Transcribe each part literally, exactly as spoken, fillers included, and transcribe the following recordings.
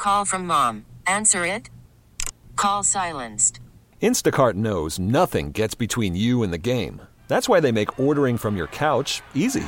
call from mom. Answer it. Call silenced. Instacart knows nothing gets between you and the game. That's why they make ordering from your couch easy.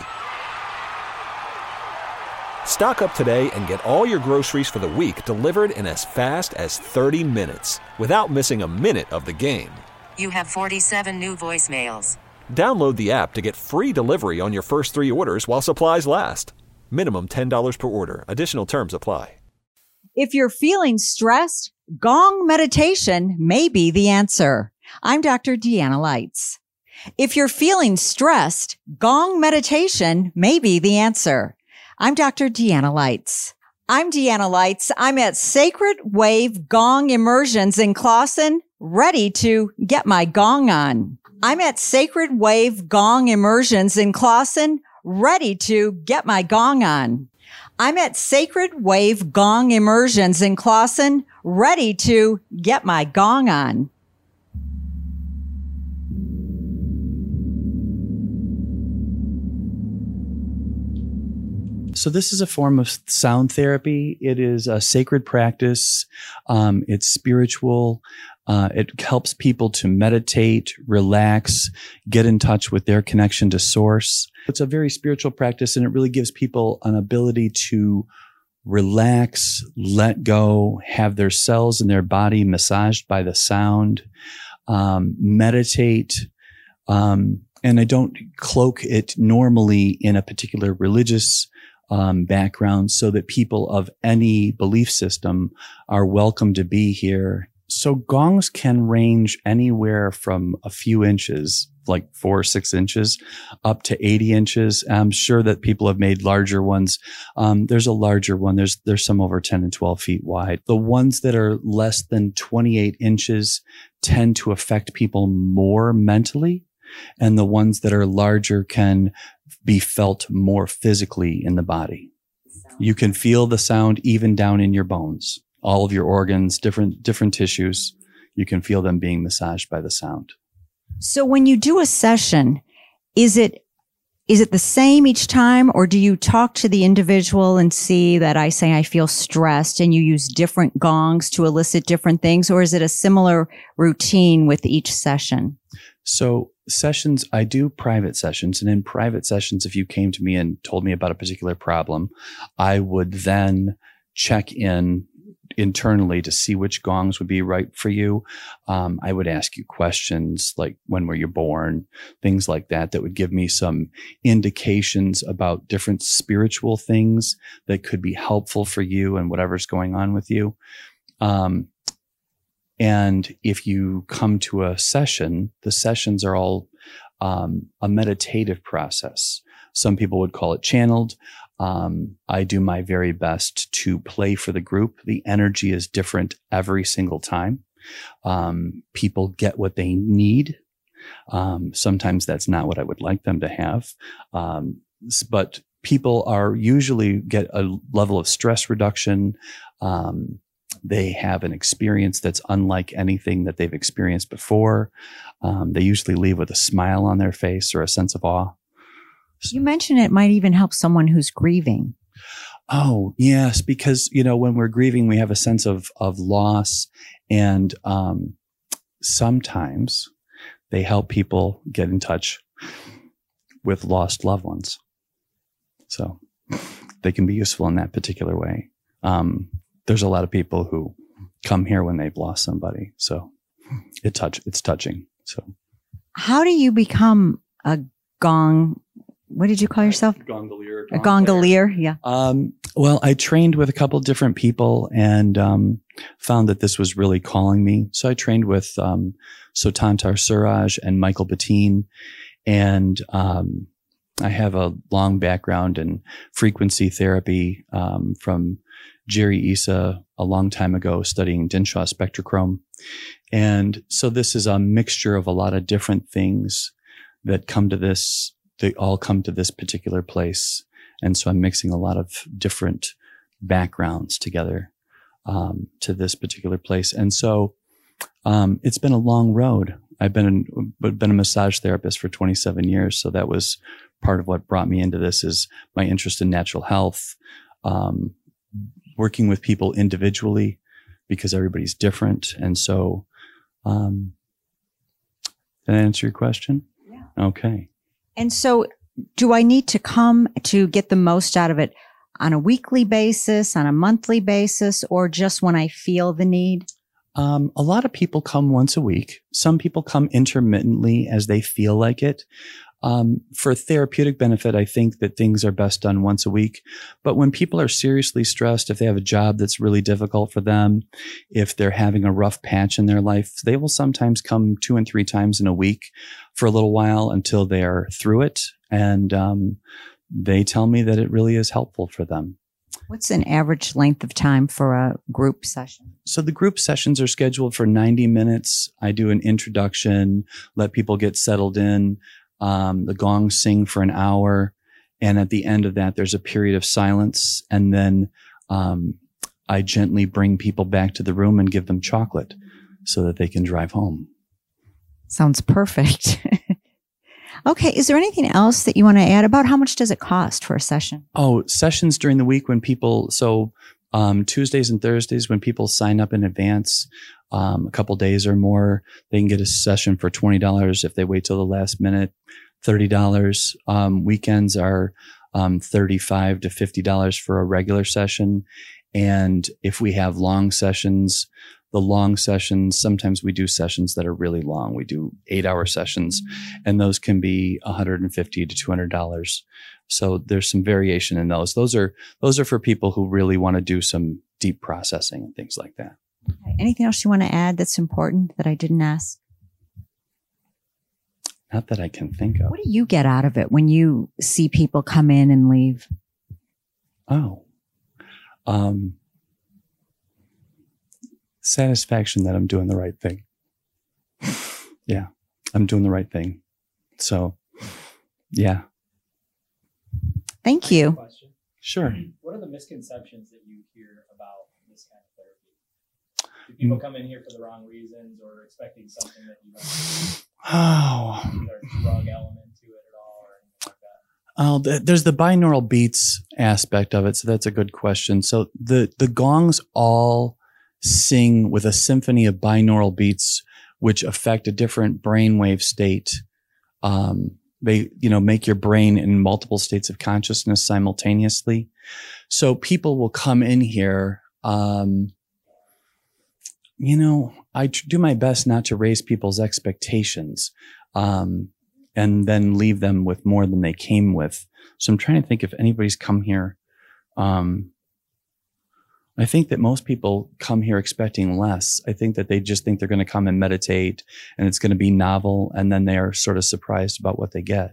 Stock up today and get all your groceries for the week delivered in as fast as thirty minutes without missing a minute of the game. You have forty-seven new voicemails. Download the app to get free delivery on your first three orders while supplies last. Minimum ten dollars per order. Additional terms apply. If you're feeling stressed, Gong meditation may be the answer. I'm Doctor Deanna Lights. If you're feeling stressed, Gong meditation may be the answer. I'm Doctor Deanna Lights. I'm Deanna Lights. I'm at Sacred Wave Gong Immersions in Clawson, ready to get my gong on. I'm at Sacred Wave Gong Immersions in Clawson, ready to get my gong on. I'm at Sacred Wave Gong Immersions in Clawson, ready to get my gong on. So this is a form of sound therapy. It is a sacred practice. Um, it's spiritual. Uh, it helps people to meditate, relax, get in touch with their connection to source. It's a very spiritual practice, and it really gives people an ability to relax, let go, have their cells in their body massaged by the sound, um, meditate. Um, and I don't cloak it normally in a particular religious Um, background so that people of any belief system are welcome to be here. So gongs can range anywhere from a few inches, like four or six inches, up to eighty inches. I'm sure that people have made larger ones. Um, there's a larger one. There's, there's some over ten and twelve feet wide. The ones that are less than twenty-eight inches tend to affect people more mentally. And the ones that are larger can be felt more physically in the body. You can feel the sound even down in your bones, all of your organs, different, different tissues. You can feel them being massaged by the sound. So when you do a session, is it, is it the same each time, or do you talk to the individual and see that I say I feel stressed and you use different gongs to elicit different things, or is it a similar routine with each session? So sessions, I do private sessions, and in private sessions, if you came to me and told me about a particular problem, I would then check in internally to see which gongs would be right for you. Um, I would ask you questions like, when were you born? Things like that, that would give me some indications about different spiritual things that could be helpful for you and whatever's going on with you. Um, And if you come to a session, the sessions are all um, a meditative process. Some people would call it channeled. Um, I do my very best to play for the group. The energy is different every single time. Um, people get what they need. Um, sometimes that's not what I would like them to have. Um, but people are usually get a level of stress reduction. Um, They have an experience that's unlike anything that they've experienced before. Um, they usually leave with a smile on their face or a sense of awe. You mentioned it might even help someone who's grieving. Oh, yes, because, you know, when we're grieving, we have a sense of, of loss. And um, sometimes they help people get in touch with lost loved ones. So they can be useful in that particular way. Um, There's a lot of people who come here when they've lost somebody. So it touch, it's touching. So how do you become a gong? What did you call yourself? Gongolier. A gongolier. Yeah. Um, well, I trained with a couple different people and, um, found that this was really calling me. So I trained with, um, Sotantar Suraj and Michael Bettine. And, um, I have a long background in frequency therapy, um, from Jerry Issa a long time ago studying Dinshaw spectrochrome. And so this is a mixture of a lot of different things that come to this, they all come to this particular place. And so I'm mixing a lot of different backgrounds together, um, to this particular place. And so, um, it's been a long road. I've been, been a massage therapist for twenty-seven years. So that was part of what brought me into this, is my interest in natural health, um, working with people individually because everybody's different. And so, um, did I answer your question? Yeah. Okay. And so do I need to come to get the most out of it on a weekly basis, on a monthly basis, or just when I feel the need? Um, a lot of people come once a week. Some people come intermittently as they feel like it. Um, for therapeutic benefit, I think that things are best done once a week. But when people are seriously stressed, if they have a job that's really difficult for them, if they're having a rough patch in their life, they will sometimes come two and three times in a week for a little while until they're through it. And um, they tell me that it really is helpful for them. What's an average length of time for a group session? So the group sessions are scheduled for ninety minutes. I do an introduction, let people get settled in. Um, the gongs sing for an hour. And at the end of that, there's a period of silence. And then um, I gently bring people back to the room and give them chocolate so that they can drive home. Sounds perfect. Okay. Is there anything else that you want to add about how much does it cost for a session? Oh, sessions during the week when people, so um, Tuesdays and Thursdays when people sign up in advance, um, a couple days or more, they can get a session for twenty dollars. If they wait till the last minute, thirty dollars. Um, weekends are um, thirty-five to fifty dollars for a regular session. And if we have long sessions, the long sessions, sometimes we do sessions that are really long. We do eight hour sessions and those can be one hundred fifty to two hundred dollars. So there's some variation in those. Those are, those are for people who really want to do some deep processing and things like that. Okay. Anything else you want to add that's important that I didn't ask? Not that I can think of. What do you get out of it when you see people come in and leave? Oh, um, satisfaction that I'm doing the right thing. Yeah, I'm doing the right thing. So, yeah. Thank you. Question. Sure. What are the misconceptions that you hear about this kind of therapy? Do people come in here for the wrong reasons or expecting something that you don't? Oh. Is there a drug element to it at all or anything like that? Oh, th- there's the binaural beats aspect of it. So that's a good question. So the, the gongs all sing with a symphony of binaural beats, which affect a different brainwave state. Um, they, you know, make your brain in multiple states of consciousness simultaneously. So people will come in here, um, you know, I tr- do my best not to raise people's expectations, um, and then leave them with more than they came with. So I'm trying to think if anybody's come here. Um, I think that most people come here expecting less. I think that they just think they're going to come and meditate and it's going to be novel. And then they are sort of surprised about what they get.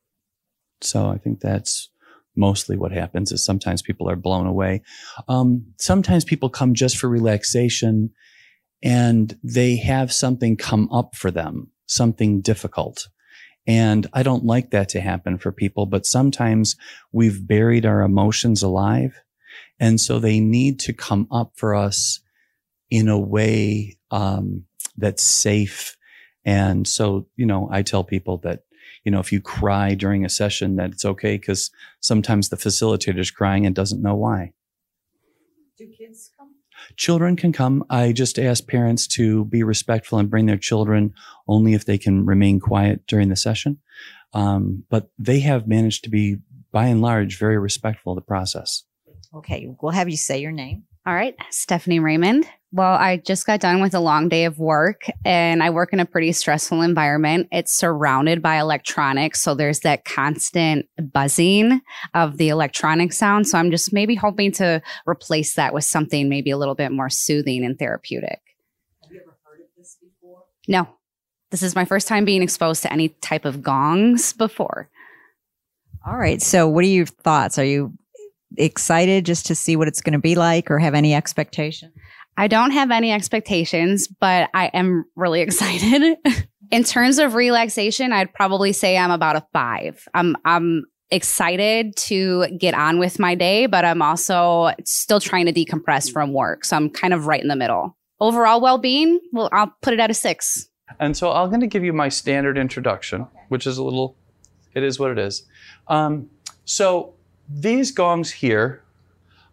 So I think that's mostly what happens is sometimes people are blown away. Um, sometimes people come just for relaxation and they have something come up for them, something difficult. And I don't like that to happen for people, but sometimes we've buried our emotions alive. And so they need to come up for us in a way um, that's safe. And so, you know, I tell people that, you know, if you cry during a session, that it's okay because sometimes the facilitator's crying and doesn't know why. Do kids come? Children can come. I just ask parents to be respectful and bring their children only if they can remain quiet during the session. Um, but they have managed to be, by and large, very respectful of the process. Okay, we'll have you say your name. All right, Stephanie Raymond. Well, I just got done with a long day of work and I work in a pretty stressful environment. It's surrounded by electronics. So there's that constant buzzing of the electronic sound. So I'm just maybe hoping to replace that with something maybe a little bit more soothing and therapeutic. Have you ever heard of this before? No, this is my first time being exposed to any type of gongs before. All right. So what are your thoughts? Are you excited just to see what it's going to be like or have any expectation? I don't have any expectations, but I am really excited. In terms of relaxation, I'd probably say I'm about a five. I'm I'm excited to get on with my day, but I'm also still trying to decompress from work. So I'm kind of right in the middle. Overall well-being, well, I'll put it at a six. And so I'm going to give you my standard introduction, okay, which is a little, it is what it is. Um, so these gongs here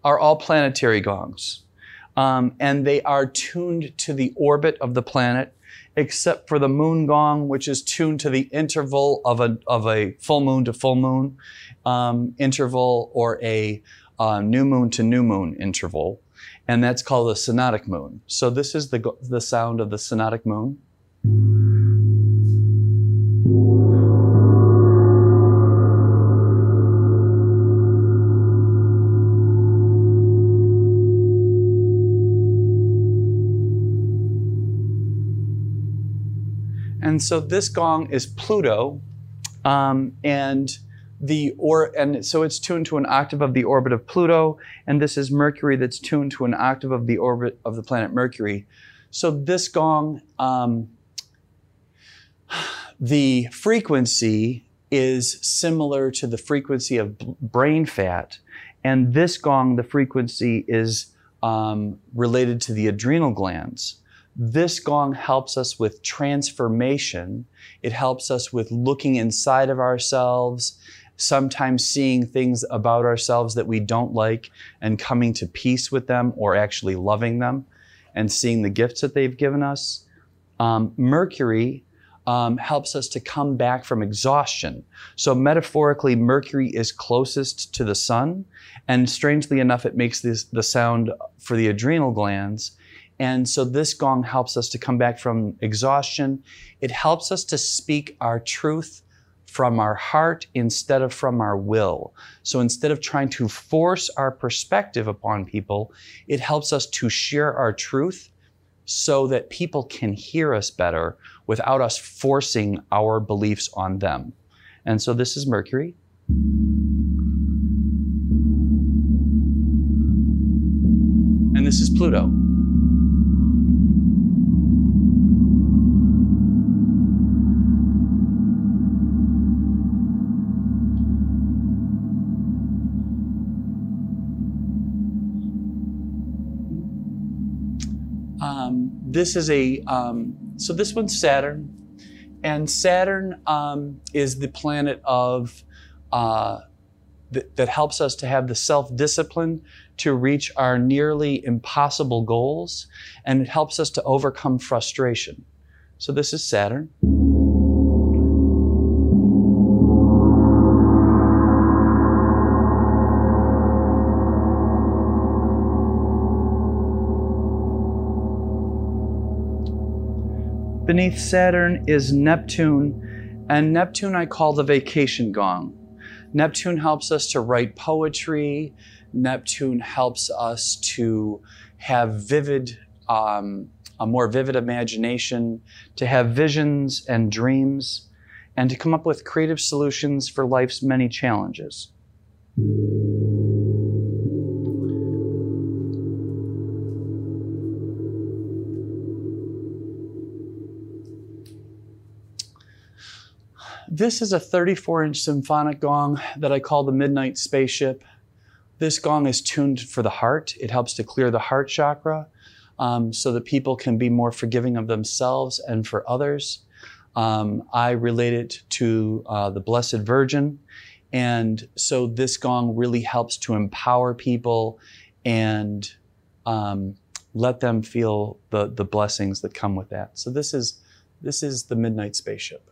are all planetary gongs. Um, and they are tuned to the orbit of the planet, except for the moon gong, which is tuned to the interval of a, of a full moon to full moon um, interval, or a uh, new moon to new moon interval. And that's called the synodic moon. So this is the, the sound of the synodic moon. And so this gong is Pluto, um, and the or and so it's tuned to an octave of the orbit of Pluto, and this is Mercury that's tuned to an octave of the orbit of the planet Mercury. So this gong, um, the frequency is similar to the frequency of b- brain fat, and this gong, the frequency is um, related to the adrenal glands. This gong helps us with transformation. It helps us with looking inside of ourselves, sometimes seeing things about ourselves that we don't like and coming to peace with them, or actually loving them and seeing the gifts that they've given us. Um, Mercury um, helps us to come back from exhaustion. So metaphorically, Mercury is closest to the sun, and strangely enough, it makes this, the sound for the adrenal glands. And so this gong helps us to come back from exhaustion. It helps us to speak our truth from our heart instead of from our will. So instead of trying to force our perspective upon people, it helps us to share our truth so that people can hear us better without us forcing our beliefs on them. And so this is Mercury. And this is Pluto. Um, this is a, um, so this one's Saturn, and Saturn um, is the planet of, uh, th- that helps us to have the self-discipline to reach our nearly impossible goals, and it helps us to overcome frustration. So this is Saturn. Beneath Saturn is Neptune, and Neptune I call the vacation gong. Neptune helps us to write poetry. Neptune helps us to have vivid, um, a more vivid imagination, to have visions and dreams, and to come up with creative solutions for life's many challenges. This is a thirty-four inch symphonic gong that I call the Midnight Spaceship. This gong is tuned for the heart. It helps to clear the heart chakra um, so that people can be more forgiving of themselves and for others. Um, I relate it to uh, the Blessed Virgin. And so this gong really helps to empower people and um, let them feel the, the blessings that come with that. So this is, this is the Midnight Spaceship.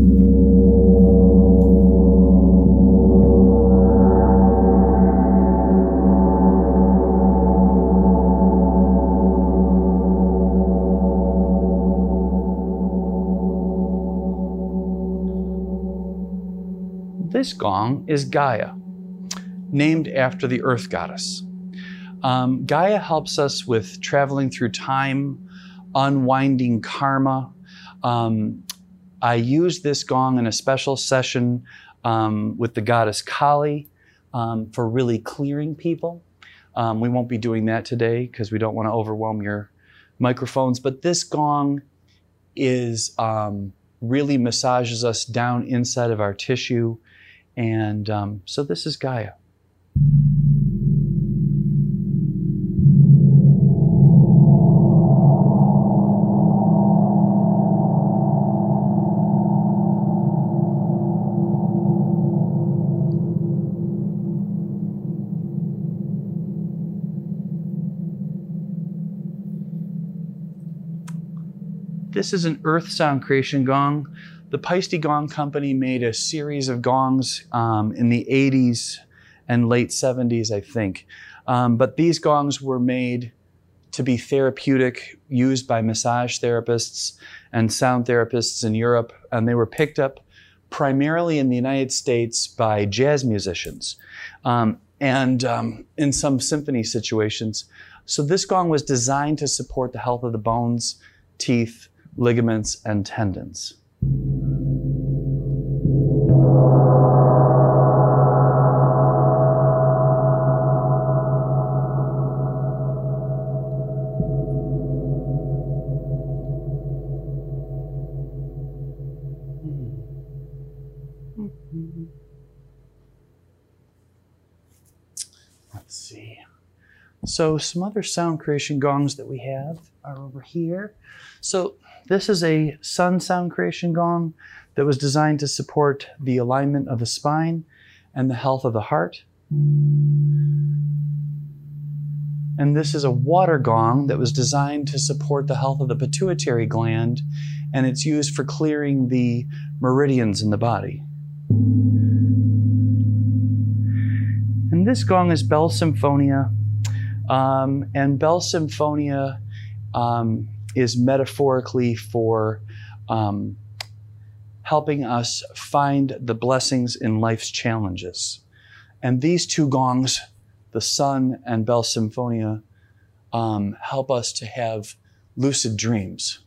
This gong is Gaia, named after the earth goddess. Um, Gaia helps us with traveling through time, unwinding karma. Um, I use this gong in a special session um, with the goddess Kali um, for really clearing people. Um, we won't be doing that today because we don't want to overwhelm your microphones, but this gong is um, really massages us down inside of our tissue. And um, so this is Gaia. This is an earth sound creation gong. The Paiste Gong Company made a series of gongs um, in the eighties and late seventies, I think. Um, but these gongs were made to be therapeutic, used by massage therapists and sound therapists in Europe, and they were picked up primarily in the United States by jazz musicians um, and um, in some symphony situations. So this gong was designed to support the health of the bones, teeth, ligaments, and tendons. Let's see. So some other sound creation gongs that we have are over here. So this is a sun sound creation gong that was designed to support the alignment of the spine and the health of the heart. And this is a water gong that was designed to support the health of the pituitary gland, and it's used for clearing the meridians in the body. And this gong is Bell Symphonia. Um, and Bell Symphonia um, is metaphorically for um, helping us find the blessings in life's challenges. And these two gongs, the Sun and Bell Symphonia, um, help us to have lucid dreams.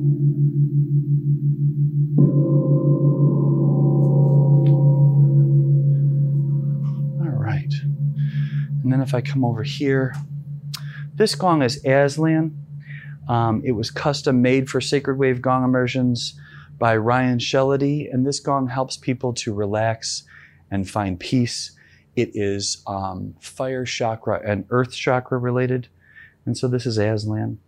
All right. And then if I come over here, this gong is Aslan. Um, it was custom made for Sacred Wave gong immersions by Ryan Shellady, and this gong helps people to relax and find peace. It is um, fire chakra and earth chakra related, and so this is Aslan.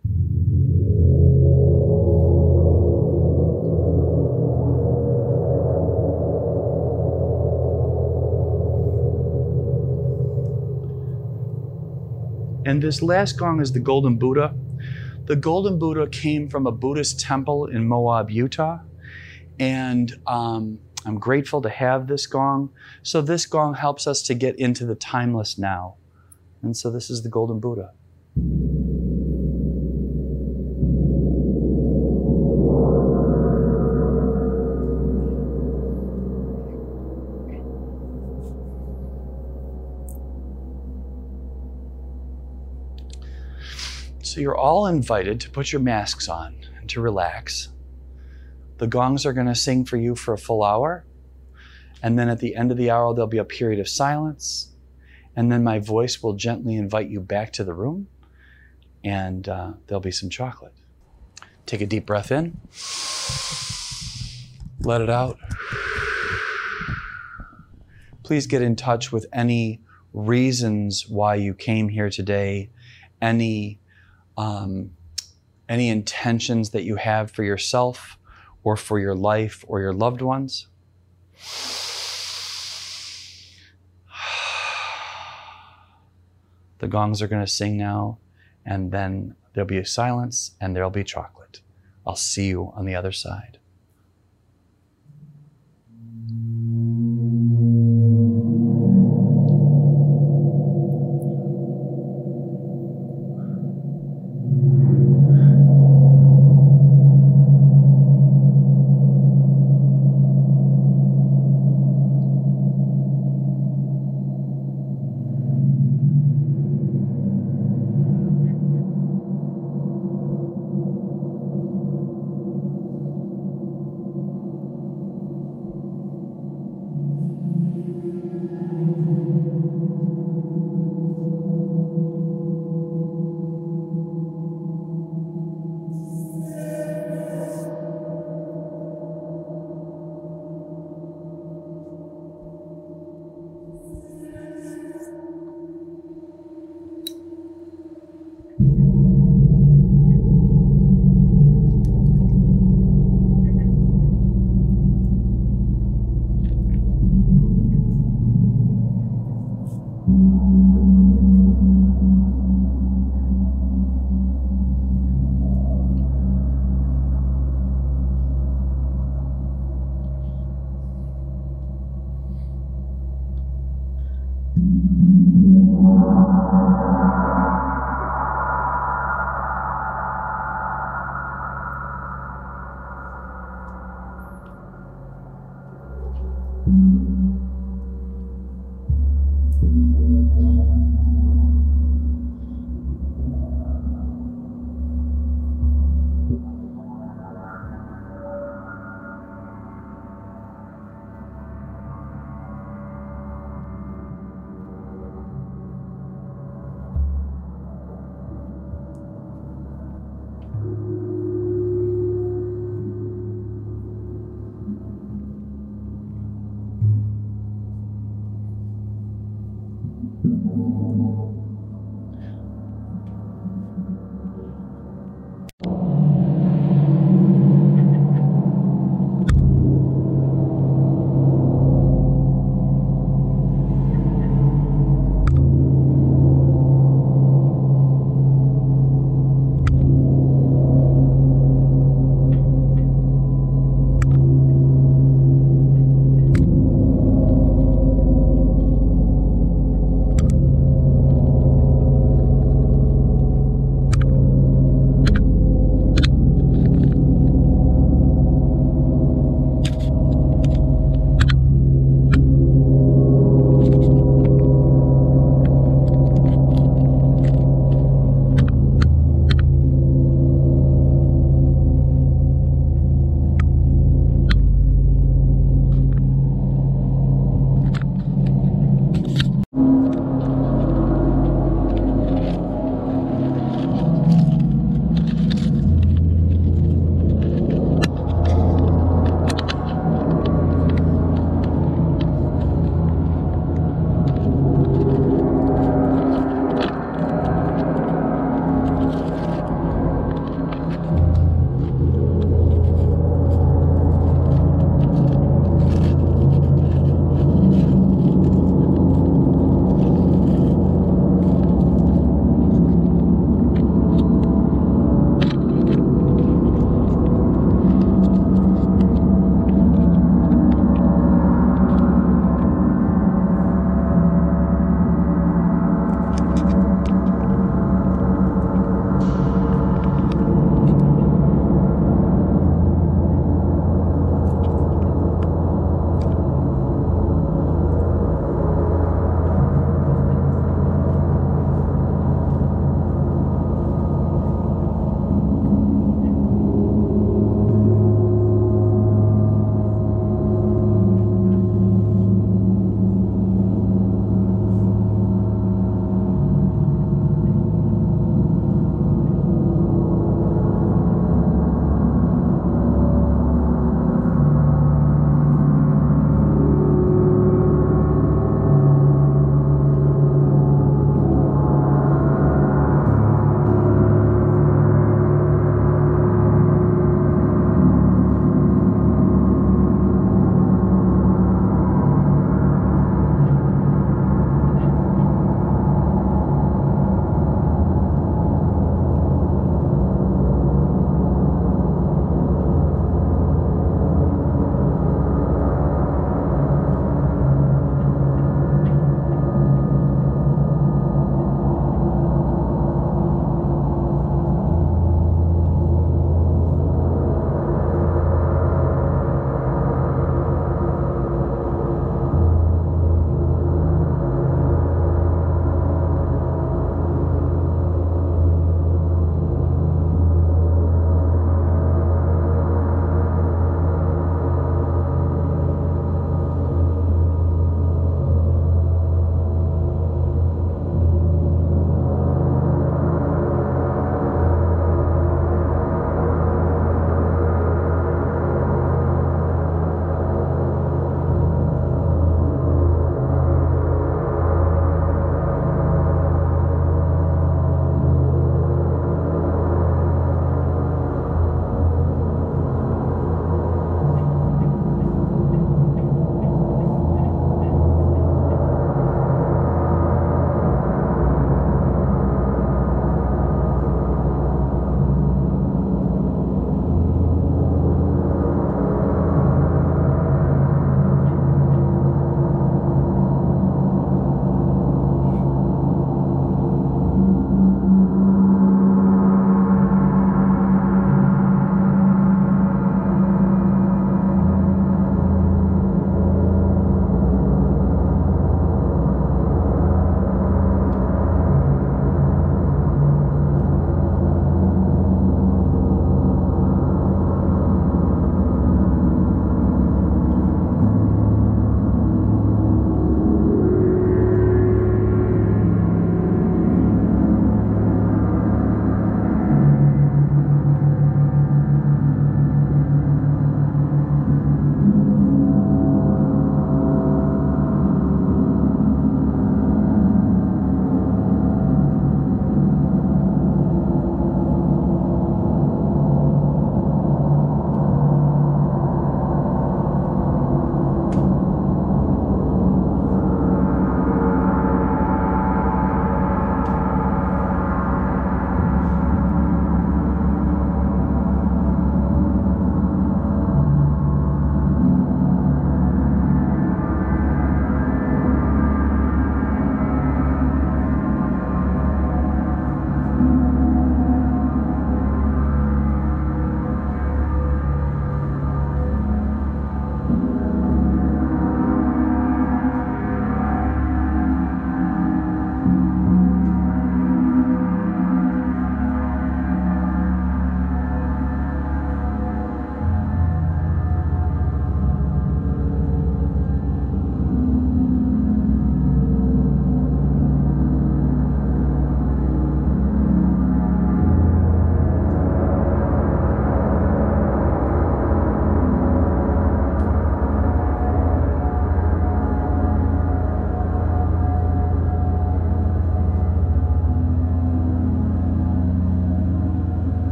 And this last gong is the Golden Buddha. The Golden Buddha came from a Buddhist temple in Moab, Utah. And um, I'm grateful to have this gong. So this gong helps us to get into the timeless now. And so this is the Golden Buddha. So you're all invited to put your masks on and to relax. The gongs are going to sing for you for a full hour. And then at the end of the hour, there'll be a period of silence. And then my voice will gently invite you back to the room. And uh, there'll be some chocolate. Take a deep breath in. Let it out. Please get in touch with any reasons why you came here today, any Um, any intentions that you have for yourself or for your life or your loved ones. The gongs are going to sing now, and then there'll be a silence and there'll be chocolate. I'll see you on the other side.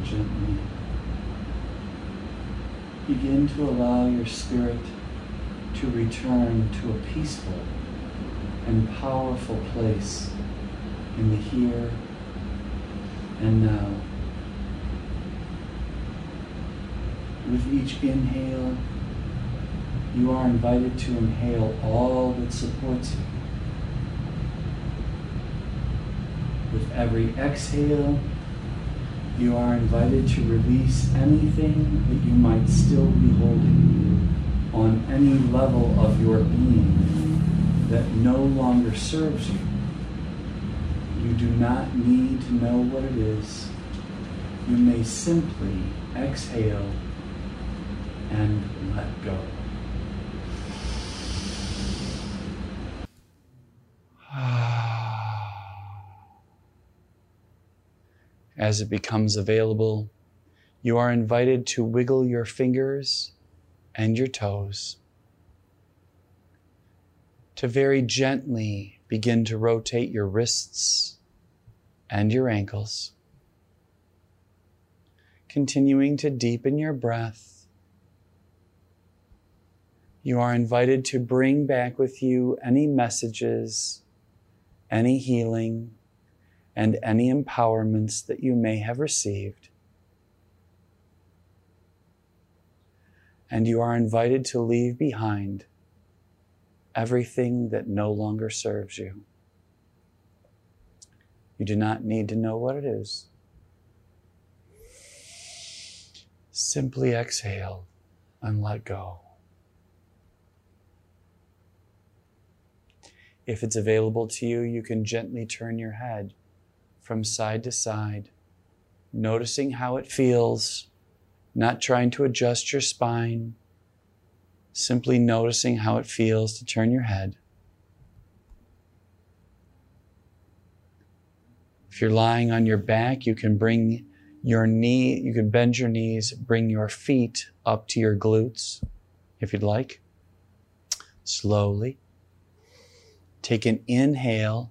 gently. Begin to allow your spirit to return to a peaceful and powerful place in the here and now. With each inhale, you are invited to inhale all that supports you. With every exhale, you are invited to release anything that you might still be holding on any level of your being that no longer serves you. You do not need to know what it is. You may simply exhale and let go. As it becomes available, you are invited to wiggle your fingers and your toes, to very gently begin to rotate your wrists and your ankles, continuing to deepen your breath. You are invited to bring back with you any messages, any healing, and any empowerments that you may have received. And you are invited to leave behind everything that no longer serves you. You do not need to know what it is. Simply exhale and let go. If it's available to you, you can gently turn your head from side to side, noticing how it feels, not trying to adjust your spine, simply noticing how it feels to turn your head. If you're lying on your back, you can bring your knee, you can bend your knees, bring your feet up to your glutes, if you'd like. Slowly. Take an inhale.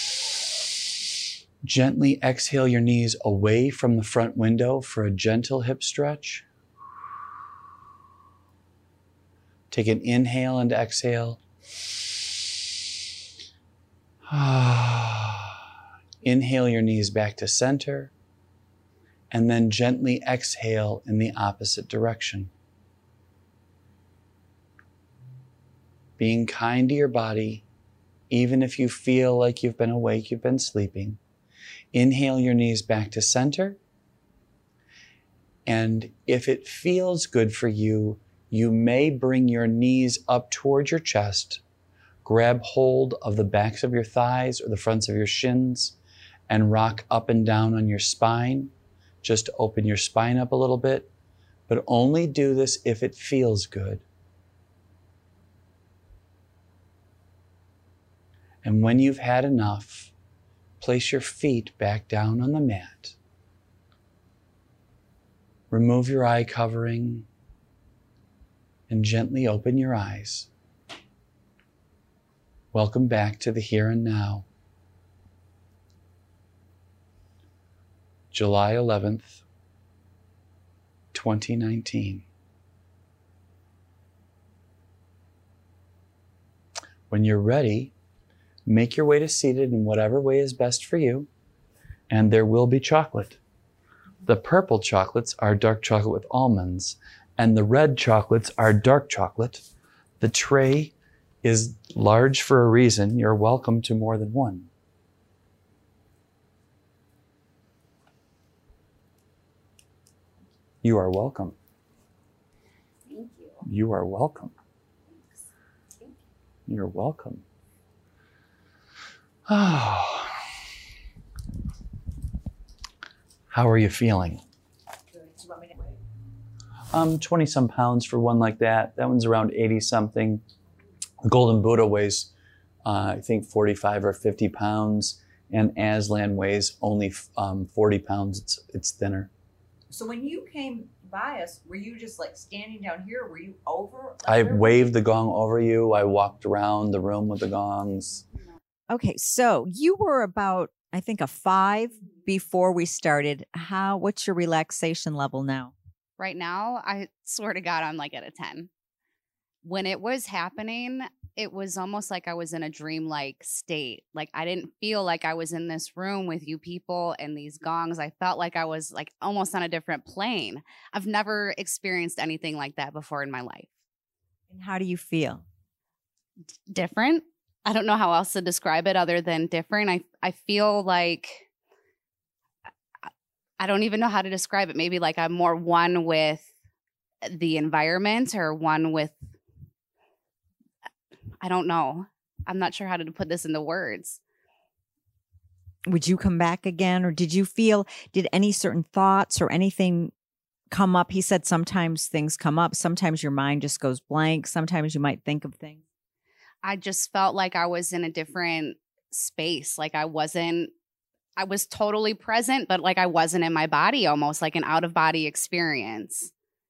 Gently exhale your knees away from the front window for a gentle hip stretch. Take an inhale and exhale. Inhale your knees back to center, and then gently exhale in the opposite direction. Being kind to your body, even if you feel like you've been awake, you've been sleeping. Inhale your knees back to center. And if it feels good for you, you may bring your knees up towards your chest, grab hold of the backs of your thighs or the fronts of your shins, and rock up and down on your spine. Just to open your spine up a little bit, but only do this if it feels good. And when you've had enough, place your feet back down on the mat. Remove your eye covering and gently open your eyes. Welcome back to the here and now. July eleventh, twenty nineteen. When you're ready, make your way to seated in whatever way is best for you, and there will be chocolate. The purple chocolates are dark chocolate with almonds, and the red chocolates are dark chocolate. The tray is large for a reason. You're welcome to more than one. You are welcome. Thank you. You are welcome. Thanks. You're welcome. Oh. How are you feeling? Um, twenty some pounds for one like that. That one's around eighty something. The Golden Buddha weighs, uh, I think forty-five or fifty pounds, and Aslan weighs only um, forty pounds. It's, it's thinner. So when you came by us, were you just like standing down here? Were you over? I waved the gong over you. I walked around the room with the gongs. Okay, so you were about I think a five before we started. How, what's your relaxation level now? Right now, I swear to God, I'm like at a ten. When it was happening, it was almost like I was in a dreamlike state. Like I didn't feel like I was in this room with you people and these gongs. I felt like I was like almost on a different plane. I've never experienced anything like that before in my life. And how do you feel? D- different. I don't know how else to describe it other than different. I, I feel like I don't even know how to describe it. Maybe like I'm more one with the environment or one with, I don't know. I'm not sure how to put this into words. Would you come back again? Or did you feel, did any certain thoughts or anything come up? He said sometimes things come up. Sometimes your mind just goes blank. Sometimes you might think of things. I just felt like I was in a different space. Like I wasn't, I was totally present, but like I wasn't in my body, almost like an out of body experience.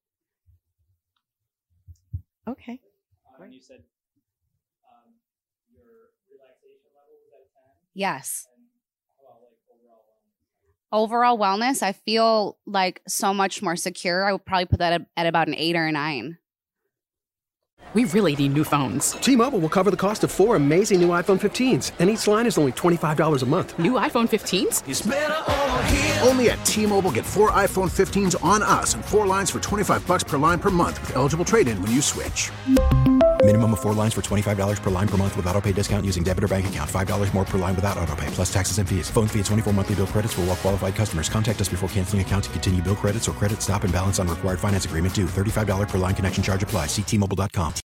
Okay. Uh, and you said um, your relaxation level was at ten? Yes. And how about like overall wellness? Overall wellness, I feel like so much more secure. I would probably put that at, at about an eight or a nine. We really need new phones. T-Mobile will cover the cost of four amazing new iPhone fifteens, and each line is only twenty-five dollars a month. New iPhone fifteens? It's better over here. Only at T-Mobile, get four iPhone fifteens on us and four lines for twenty-five dollars per line per month with eligible trade-in when you switch. Minimum of four lines for twenty-five dollars per line per month with autopay discount using debit or bank account. five dollars more per line without autopay, plus taxes and fees. Phone fee at twenty-four monthly bill credits for well-qualified customers. Contact us before canceling account to continue bill credits or credit stop and balance on required finance agreement due. thirty-five dollars per line connection charge applies. See T Mobile dot com.